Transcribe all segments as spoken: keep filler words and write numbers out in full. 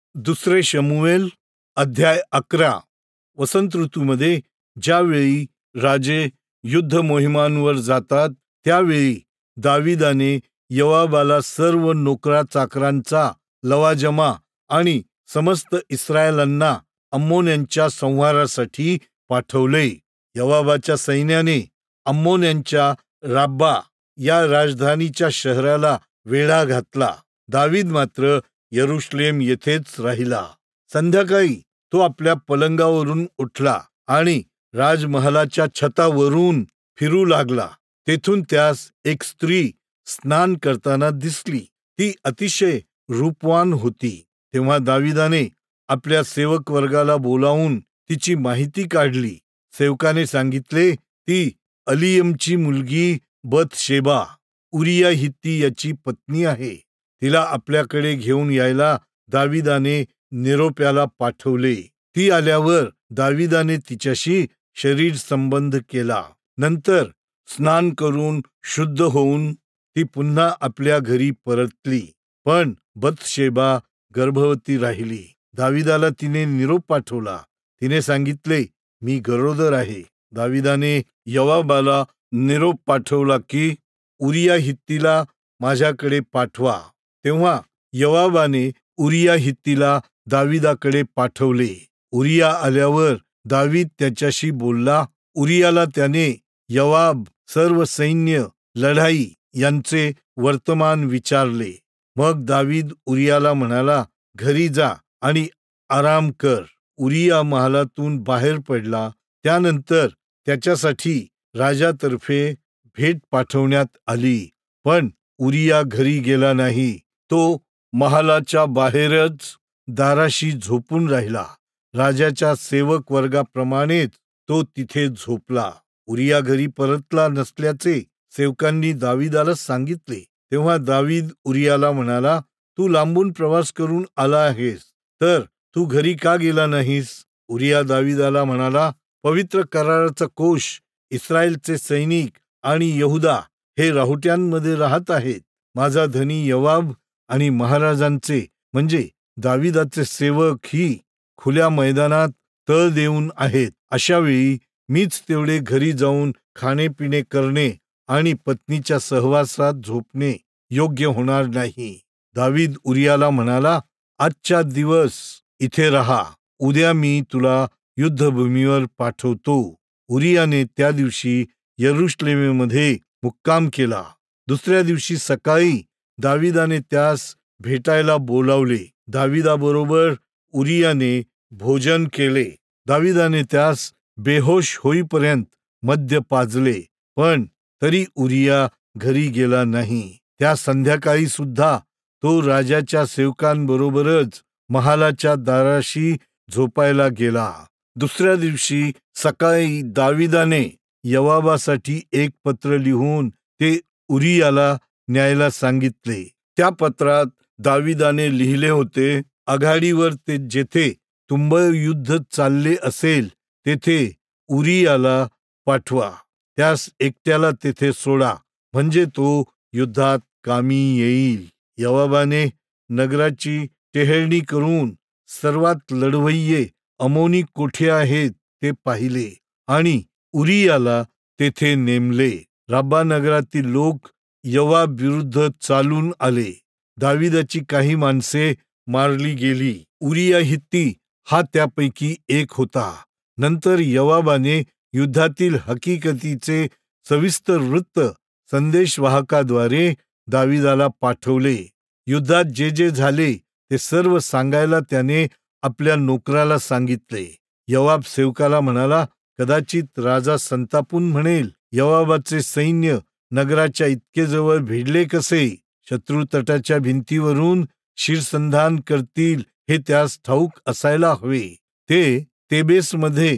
दुसरे शमूएल अध्याय अकरा. वसंत ऋतूमध्ये ज्यावेळी राजे युद्ध मोहिमांवर जातात त्यावेळी दाविदाने योवाबाला सर्व नोकरा चाकरांचा लवाजमा आणि समस्त इस्रायलांना अम्मोन्यांच्या संहारासाठी पाठवले. योवाबाच्या सैन्याने अम्मोन्यांच्या राब्बा या राजधानीच्या शहराला वेढा घातला. दावीद मात्र यरुशलेम येथेच राहिला. संध्याकाळी तो आपल्या पलंगावरून उठला आणि राजमहालाच्या छतावरून फिरू लागला. तेथून त्यास एक स्त्री स्नान करताना दिसली. ती अतिशय रूपवान होती. तेव्हा दाविदाने आपल्या सेवक वर्गाला बोलावून तिची माहिती काढली. सेवकाने सांगितले, ती अलियमची मुलगी बथशेबा, उरिया हित्ती याची पत्नी आहे. तिला आपल्याकडे घेऊन यायला दाविदाने निरोप्याला पाठवले. ती आल्यावर दाविदाने तिच्याशी शरीर संबंध केला. नंतर स्नान करून शुद्ध होऊन ती पुन्हा आपल्या घरी परतली. पण बथशेबा गर्भवती राहिली. दाविदाला तिने निरोप पाठवला. तिने सांगितले, मी गरोदर आहे. दाविदाने योवाबाला निरोप पाठवला की उरिया हित्तीला माझ्याकडे पाठवा. तेव्हा योवाबाने उरिया हित्तीला दाविदाकडे पाठवले. उरिया आल्यावर दावीद त्याच्याशी बोलला. उरियाला त्याने योवाब, सर्व सैन्य, लढाई यांचे वर्तमान विचारले. मग दावीद उरियाला म्हणाला, घरी जा आणि आराम कर. उरिया महालातून बाहेर पडला. त्यानंतर त्याच्यासाठी राजातर्फे भेट पाठवण्यात आली. पण उरिया घरी गेला नाही. तो महालाच्या बाहेरच दाराशी झोपून राहिला. राजाच्या सेवक वर्गाप्रमाणेच तो तिथे झोपला. उरिया घरी परतला नसल्याचे सेवकांनी दाविदाला सांगितले. तेव्हा दावीद उरियाला म्हणाला, तू लांबून प्रवास करून आला आहेस, तर तू घरी का गेला नाहीस? उरिया दाविदाला म्हणाला, पवित्र कराराचा कोष, इस्रायलचे सैनिक आणि यहुदा हे राहुट्यांमध्ये राहत आहेत. माझा धनी योवाब आणि महाराजांचे म्हणजे दाविदाचे सेवक ही खुल्या मैदानात तळ देऊन आहेत. अशावेळी मीच तेवढे घरी जाऊन खाणेपिणे करणे आणि पत्नीच्या सहवासात झोपणे योग्य होणार नाही. दावीद उरियाला म्हणाला, आजच्या दिवस इथे राहा. उद्या मी तुला युद्धभूमीवर पाठवतो. उरियाने त्या दिवशी यरुशलेमेमध्ये मुक्काम केला. दुसऱ्या दिवशी सकाळी दाविदाने त्यास भेटायला बोलावले. दाविदाबरोबर उरियाने भोजन केले. दाविदाने त्यास बेहोश होईपर्यंत मद्य पाजले, पण तरी उरिया घरी गेला नाही. त्या संध्याकाळी सुद्धा तो राजाच्या सेवकांबरोबरच महालाच्या दाराशी झोपायला गेला. दुसऱ्या दिवशी सकाळी दाविदाने योवाबासाठी एक पत्र लिहून ते उरियाला न्यायला सांगितले. त्या पत्रात दाविदाने लिहिले होते, आघाडीवर ते जेथे तुंबळ युद्ध चालले असेल तेथे उरियाला पाठवा. त्यास एकट्याला तेथे सोडा, म्हणजे तो युद्धात कामी येईल. योवाबाने नगराची टेहळणी करून सर्वात लढवय्ये अमोनी कोठे आहेत ते पाहिले आणि उरियाला तेथे नेमले. राब्बा नगरातील लोक योवाब विरुद्ध चालून आले. दाविदाची काही माणसे मारली गेली. उरिया हित्ती हा त्यापैकी एक होता. नंतर योवाबाने युद्धातील हकीकतीचे सविस्तर वृत्त संदेशवाहकाद्वारे दाविदाला पाठवले. युद्धात जे जे झाले ते सर्व सांगायला त्याने आपल्या नोकराला सांगितले. योवाब सेवकाला म्हणाला, कदाचित राजा संतापून म्हणेल, योवाबाचे सैन्य नगराच्या इतके जवळ भिडले कसे? शत्रू तटाच्या भिंतीवरून शिरसंधान करतील हे त्यास ठाऊक असायला हवे. ते तेबेसमध्ये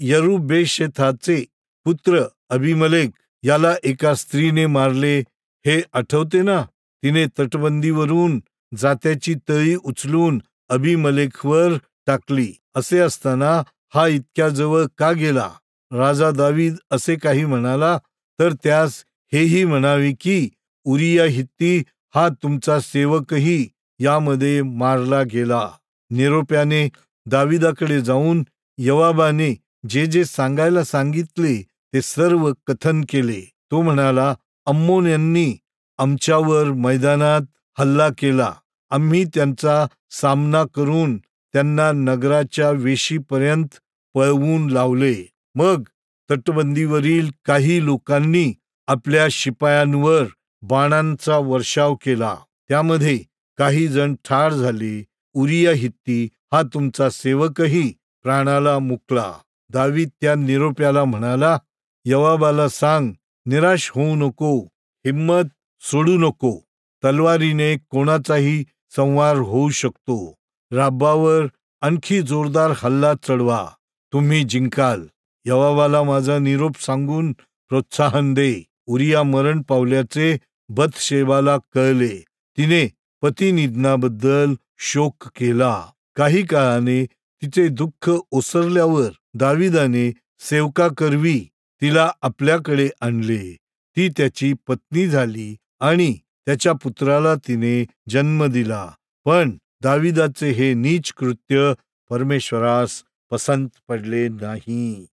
यरुबेशेथाचे पुत्र अभिमलेक याला एका स्त्रीने मारले हे आठवते ना? तिने तटबंदीवरून जात्याची तळी उचलून अभिमलेकवर टाकली. असे असताना हा इतक्या जवळ का गेला? राजा दावीद असे काही म्हणाला तर त्यास हेही म्हणावे की उरिया हित्ती हा तुमचा सेवकही यामध्ये मारला गेला. निरोप्याने दाविदाकडे जाऊन योवाबाने जे जे सांगायला सांगितले ते सर्व कथन केले. तो म्हणाला, अम्मोन यांनी आमच्यावर मैदानात हल्ला केला. आम्ही त्यांचा सामना करून त्यांना नगराच्या वेशीपर्यंत पळवून लावले. मग तटबंदीवरील काही लोकांनी आपल्या शिपायांवर बाणांचा वर्षाव केला. त्यामध्ये काही जण ठार झाले. उरिया हित्ती हा तुमचा सेवकही प्राणाला मुकला. दावीद त्या निरोप्याला म्हणाला, योवाबाला सांग, निराश होऊ नको, हिम्मत सोडू नको. तलवारीने कोणाचाही संहार होऊ शकतो. राब्बावर आणखी जोरदार हल्ला चढवा, तुम्ही जिंकाल. योवाबाला माझा निरोप सांगून प्रोत्साहन दे. उरिया मरण पावल्याचे बथशेबाला कळले. तिने पतिनिधनाबद्दल शोक केला. काही काळाने तिचे दुःख ओसरल्यावर दाविदाने सेवकाकरवी तिला आपल्याकडे आणले. ती त्याची पत्नी झाली आणि त्याच्या पुत्राला तिने जन्म दिला. पण दाविदाचे हे नीच कृत्य परमेश्वरास पसंत पडले नाही.